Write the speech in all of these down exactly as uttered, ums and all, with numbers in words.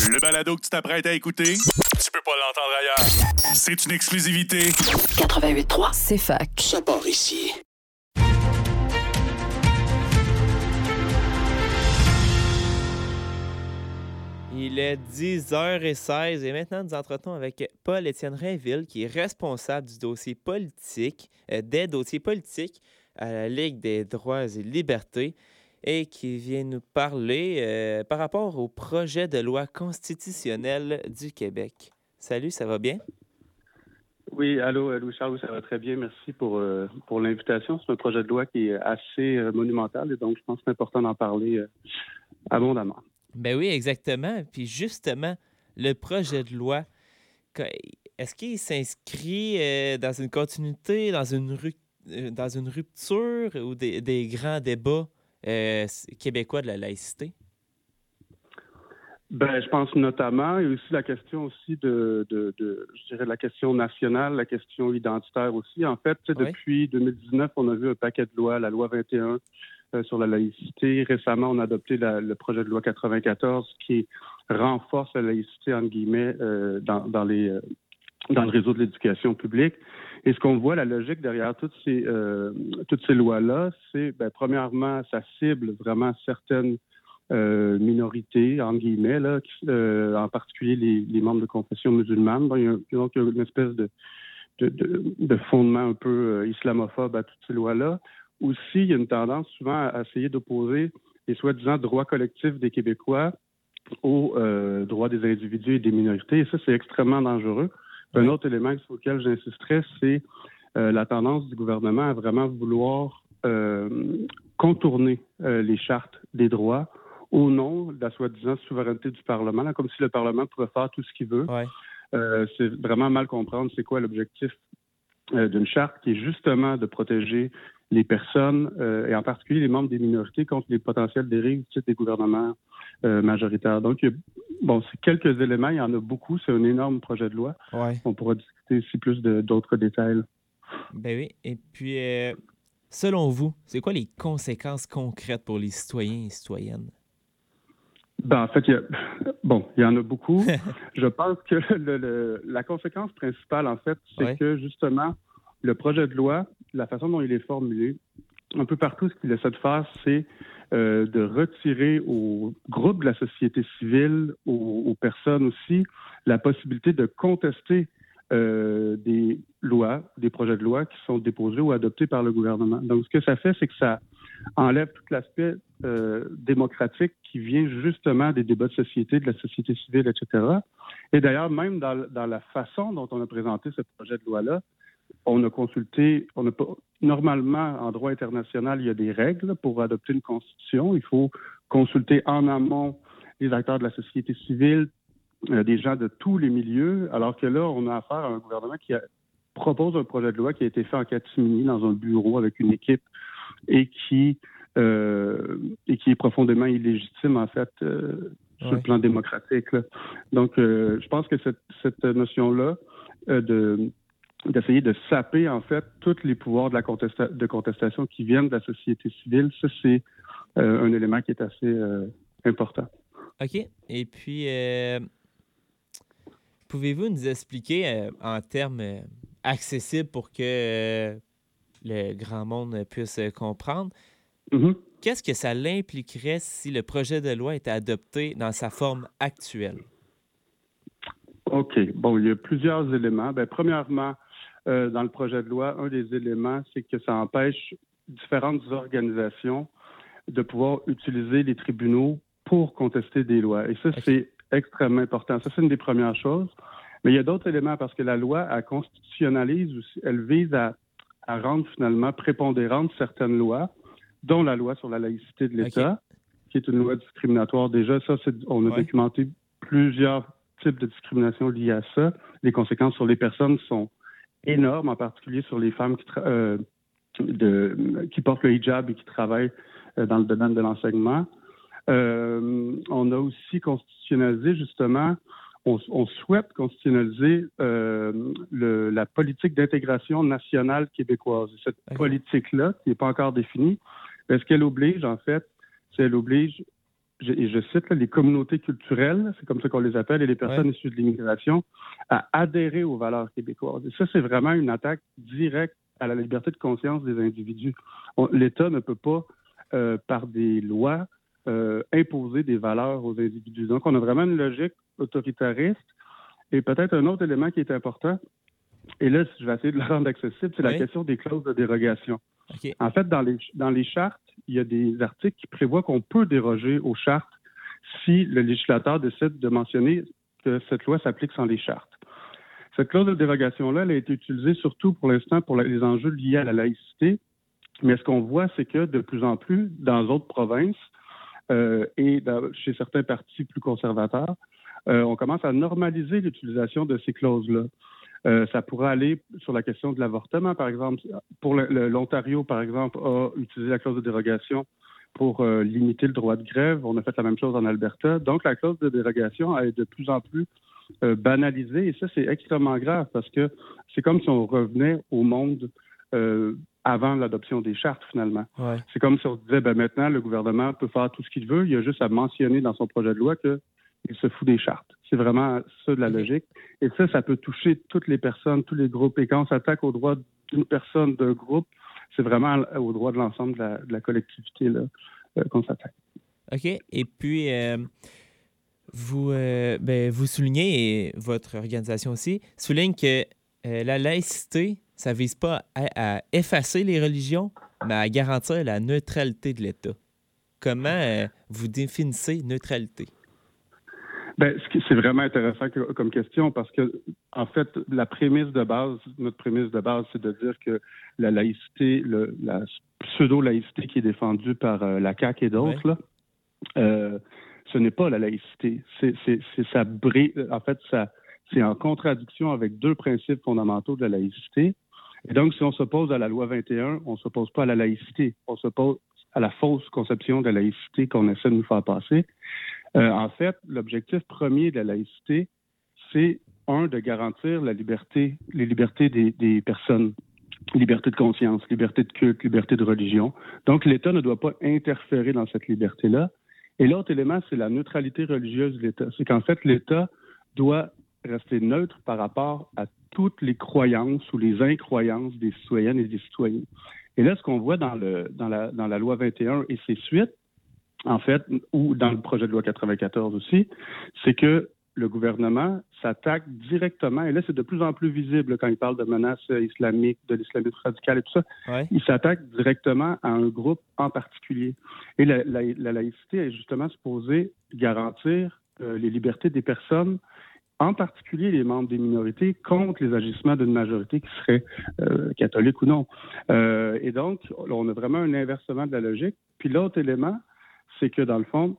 Le balado que tu t'apprêtes à écouter, tu peux pas l'entendre ailleurs. C'est une exclusivité. quatre-vingt-huit trois, c'est fac. Ça part ici. Il est dix heures seize et maintenant nous entretenons avec Paul-Étienne Rainville qui est responsable du dossier politique, euh, des dossiers politiques à la Ligue des droits et libertés et qui vient nous parler euh, par rapport au projet de loi constitutionnelle du Québec. Salut, ça va bien? Oui, allô, Louis-Charles, ça va très bien. Merci pour, euh, pour l'invitation. C'est un projet de loi qui est assez euh, monumental et donc je pense que c'est important d'en parler euh, abondamment. Ben oui, exactement. Puis justement, le projet de loi, est-ce qu'il s'inscrit euh, dans une continuité, dans une, ru- dans une rupture ou des, des grands débats euh, québécois de la laïcité? Ben, je pense notamment, et aussi la question aussi de, de, de je dirais, la question nationale, la question identitaire aussi. En fait, oui. Depuis deux mille dix-neuf, on a vu un paquet de lois, la loi vingt et un euh, sur la laïcité. Récemment, on a adopté la, le projet de loi quatre-vingt-quatorze qui renforce la laïcité, entre guillemets, euh, dans, dans, les, euh, dans le réseau de l'éducation publique. Et ce qu'on voit, la logique derrière toutes ces, euh, toutes ces lois-là, c'est, ben, premièrement, ça cible vraiment certaines Euh, minorités, entre guillemets, là, euh, en particulier les, les membres de confession musulmane. Bon, il y a, donc, il y a une espèce de, de, de, de fondement un peu euh, islamophobe à toutes ces lois-là. Aussi, il y a une tendance souvent à, à essayer d'opposer les soi-disant droits collectifs des Québécois aux euh, droits des individus et des minorités. Et ça, c'est extrêmement dangereux. Un autre élément sur lequel j'insisterais, c'est euh, la tendance du gouvernement à vraiment vouloir euh, contourner euh, les chartes des droits au nom de la soi-disant souveraineté du Parlement, là, comme si le Parlement pouvait faire tout ce qu'il veut. Ouais. Euh, c'est vraiment mal comprendre c'est quoi l'objectif euh, d'une charte qui est justement de protéger les personnes, euh, et en particulier les membres des minorités, contre les potentielles dérives des gouvernements euh, majoritaires. Donc, il y a, bon, c'est quelques éléments, il y en a beaucoup, c'est un énorme projet de loi. Ouais. On pourra discuter aussi plus de, d'autres détails. Ben oui, et puis, euh, selon vous, c'est quoi les conséquences concrètes pour les citoyens et citoyennes? Ben, en fait, il y a, bon, il y en a beaucoup. Je pense que le, le, la conséquence principale, en fait, c'est ouais. que, justement, le projet de loi, la façon dont il est formulé, un peu partout, ce qu'il essaie de faire, c'est euh, de retirer aux groupes de la société civile, aux, aux personnes aussi, la possibilité de contester euh, des lois, des projets de loi qui sont déposés ou adoptés par le gouvernement. Donc, ce que ça fait, c'est que ça enlève tout l'aspect euh, démocratique qui vient justement des débats de société, de la société civile, et cetera. Et d'ailleurs, même dans, dans la façon dont on a présenté ce projet de loi-là, on a consulté, on a pas, normalement, en droit international, il y a des règles pour adopter une constitution. Il faut consulter en amont les acteurs de la société civile, euh, des gens de tous les milieux, alors que là, on a affaire à un gouvernement qui a, propose un projet de loi qui a été fait en catimini dans un bureau avec une équipe et qui, euh, et qui est profondément illégitime, en fait, euh, sur ouais. le plan démocratique, là. Donc, euh, je pense que cette, cette notion-là euh, de, d'essayer de saper, en fait, tous les pouvoirs de la contesta- de contestation qui viennent de la société civile, ça, c'est euh, un élément qui est assez euh, important. OK. Et puis, euh, pouvez-vous nous expliquer euh, en termes euh, accessibles pour que euh, le grand monde puisse comprendre. Mm-hmm. Qu'est-ce que ça l'impliquerait si le projet de loi était adopté dans sa forme actuelle? OK. Bon, il y a plusieurs éléments. Bien, premièrement, euh, dans le projet de loi, un des éléments, c'est que ça empêche différentes organisations de pouvoir utiliser les tribunaux pour contester des lois. Et ça, okay. c'est extrêmement important. Ça, c'est une des premières choses. Mais il y a d'autres éléments parce que la loi, elle constitutionnalise aussi, elle vise à à rendre finalement prépondérantes certaines lois, dont la loi sur la laïcité de l'État, okay. qui est une loi discriminatoire. Déjà, ça, c'est, on a ouais. documenté plusieurs types de discrimination liées à ça. Les conséquences sur les personnes sont énormes, en particulier sur les femmes qui, tra- euh, de, qui portent le hijab et qui travaillent euh, dans le domaine de l'enseignement. Euh, on a aussi constitutionnalisé, justement, On, on souhaite constitutionnaliser euh, le, la politique d'intégration nationale québécoise. Cette okay. politique-là, qui n'est pas encore définie, ce qu'elle oblige, en fait, c'est qu'elle oblige je, et je cite, là, les communautés culturelles, c'est comme ça qu'on les appelle, et les personnes Ouais. issues de l'immigration, à adhérer aux valeurs québécoises. Et ça, c'est vraiment une attaque directe à la liberté de conscience des individus. On, L'État ne peut pas, euh, par des lois, euh, imposer des valeurs aux individus. Donc, on a vraiment une logique autoritariste. Et peut-être un autre élément qui est important, et là, je vais essayer de le rendre accessible, c'est Oui. la question des clauses de dérogation. OK. En fait, dans les, dans les chartes, il y a des articles qui prévoient qu'on peut déroger aux chartes si le législateur décide de mentionner que cette loi s'applique sans les chartes. Cette clause de dérogation-là, elle a été utilisée surtout pour l'instant pour les enjeux liés à la laïcité, mais ce qu'on voit, c'est que de plus en plus, dans d'autres provinces euh, et dans, chez certains partis plus conservateurs, euh, on commence à normaliser l'utilisation de ces clauses-là. Euh, ça pourrait aller sur la question de l'avortement, par exemple. Pour le, le, l'Ontario, par exemple, a utilisé la clause de dérogation pour euh, limiter le droit de grève. On a fait la même chose en Alberta. Donc, la clause de dérogation est de plus en plus euh, banalisée. Et ça, c'est extrêmement grave parce que c'est comme si on revenait au monde euh, avant l'adoption des chartes, finalement. Ouais. C'est comme si on disait, ben, maintenant, le gouvernement peut faire tout ce qu'il veut. Il y a juste à mentionner dans son projet de loi qu'il se fout des chartes. C'est vraiment ça de la logique. Et ça, ça peut toucher toutes les personnes, tous les groupes. Et quand on s'attaque aux droits d'une personne, d'un groupe, c'est vraiment aux droits de l'ensemble de la, de la collectivité là, euh, qu'on s'attaque. OK. Et puis, euh, vous, euh, ben, vous soulignez, et votre organisation aussi, souligne que euh, la laïcité, ça ne vise pas à, à effacer les religions, mais à garantir la neutralité de l'État. Comment euh, vous définissez neutralité? Ben, c'est vraiment intéressant comme question parce que, en fait, la prémisse de base, notre prémisse de base, c'est de dire que la laïcité, le, la pseudo-laïcité qui est défendue par euh, la C A Q et d'autres, ouais. là, euh, ce n'est pas la laïcité. C'est, c'est, c'est ça brille, en fait, ça, c'est en contradiction avec deux principes fondamentaux de la laïcité. Et donc, si on s'oppose à la loi vingt et un, on ne s'oppose pas à la laïcité. On s'oppose à la fausse conception de la laïcité qu'on essaie de nous faire passer. Euh, en fait, l'objectif premier de la laïcité, c'est, un, de garantir la liberté, les libertés des, des personnes, liberté de conscience, liberté de culte, liberté de religion. Donc, l'État ne doit pas interférer dans cette liberté-là. Et l'autre élément, c'est la neutralité religieuse de l'État. C'est qu'en fait, l'État doit rester neutre par rapport à toutes les croyances ou les incroyances des citoyennes et des citoyens. Et là, ce qu'on voit dans, le, dans, la, dans la loi vingt et un et ses suites, en fait, ou dans le projet de loi quatre-vingt-quatorze aussi, c'est que le gouvernement s'attaque directement, et là, c'est de plus en plus visible quand il parle de menaces islamiques, de l'islamisme radical et tout ça, ouais. il s'attaque directement à un groupe en particulier. Et la, la, la laïcité est justement supposée garantir euh, les libertés des personnes, en particulier les membres des minorités, contre les agissements d'une majorité qui serait euh, catholique ou non. Euh, et donc, on a vraiment un inversement de la logique. Puis l'autre élément, c'est que, dans le fond,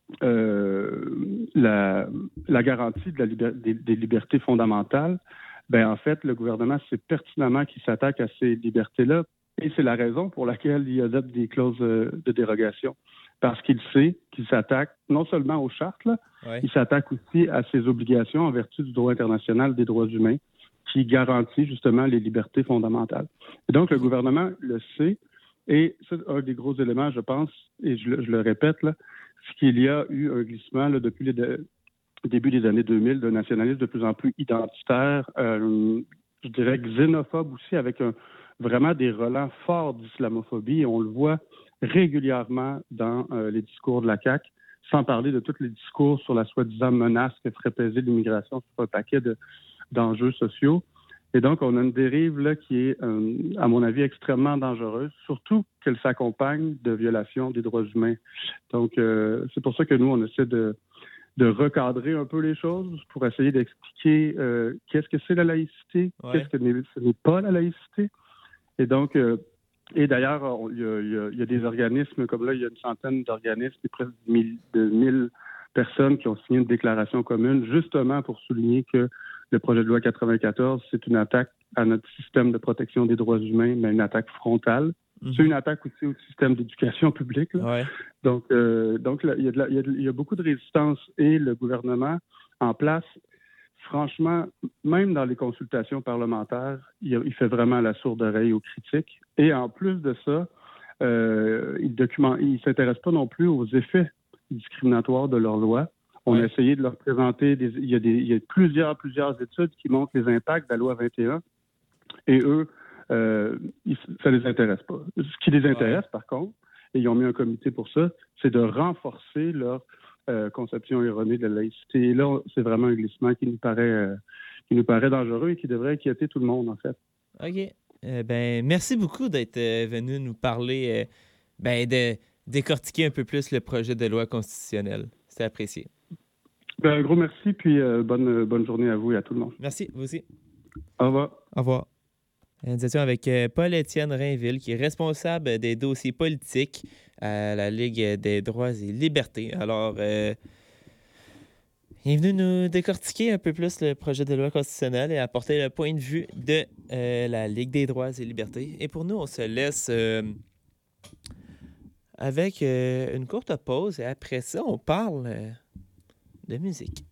euh, la, la garantie de la liber- des, des libertés fondamentales, ben en fait, le gouvernement sait pertinemment qu'il s'attaque à ces libertés-là et c'est la raison pour laquelle il adopte des clauses de dérogation. Parce qu'il sait qu'il s'attaque non seulement aux chartes, là, ouais. il s'attaque aussi à ses obligations en vertu du droit international des droits humains qui garantit justement les libertés fondamentales. Et donc, le gouvernement le sait. Et c'est un des gros éléments, je pense, et je le, je le répète, là, c'est qu'il y a eu un glissement là, depuis le de, début des années deux mille d'un nationalisme de plus en plus identitaire, euh, je dirais xénophobe aussi, avec un, vraiment des relents forts d'islamophobie. Et on le voit régulièrement dans euh, les discours de la C A Q, sans parler de tous les discours sur la soi-disant menace que ferait peser l'immigration sur un paquet de, d'enjeux sociaux. Et donc, on a une dérive là, qui est, euh, à mon avis, extrêmement dangereuse, surtout qu'elle s'accompagne de violations des droits humains. Donc, euh, c'est pour ça que nous, on essaie de, de recadrer un peu les choses pour essayer d'expliquer euh, qu'est-ce que c'est la laïcité, ouais. qu'est-ce que n'est, ce n'est pas la laïcité. Et donc, euh, et d'ailleurs, il y, a, il, y a, il y a des organismes, comme là, il y a une centaine d'organismes, et presque de mille, de mille personnes qui ont signé une déclaration commune, justement pour souligner que le projet de loi quatre-vingt-quatorze, c'est une attaque à notre système de protection des droits humains, mais une attaque frontale. Mm-hmm. C'est une attaque aussi au système d'éducation publique. Là. Ouais. Donc, euh, donc là, il, y a de la, il, y a de, il y a beaucoup de résistance et le gouvernement en place, franchement, même dans les consultations parlementaires, il, il fait vraiment la sourde oreille aux critiques. Et en plus de ça, euh, il document, il ne s'intéresse pas non plus aux effets discriminatoire de leur loi. On Ouais. a essayé de leur présenter, des, il, y a des, il y a plusieurs, plusieurs études qui montrent les impacts de la loi vingt et un, et eux, euh, ils, ça les intéresse pas. Ce qui les intéresse, ouais. par contre, et ils ont mis un comité pour ça, c'est de renforcer leur euh, conception erronée de la laïcité. Et là, c'est vraiment un glissement qui nous paraît, euh, qui nous paraît dangereux et qui devrait inquiéter tout le monde, en fait. OK. Euh, ben, merci beaucoup d'être euh, venu nous parler, euh, ben, de décortiquer un peu plus le projet de loi constitutionnelle. C'est apprécié. Ben, un gros merci, puis euh, bonne, bonne journée à vous et à tout le monde. Merci, vous aussi. Au revoir. Au revoir. Nous étions avec euh, Paul-Étienne Rainville, qui est responsable des dossiers politiques à la Ligue des droits et libertés. Alors, euh, il est venu nous décortiquer un peu plus le projet de loi constitutionnelle et apporter le point de vue de euh, la Ligue des droits et libertés. Et pour nous, on se laisse euh, avec euh, une courte pause et après ça, on parle euh, de musique.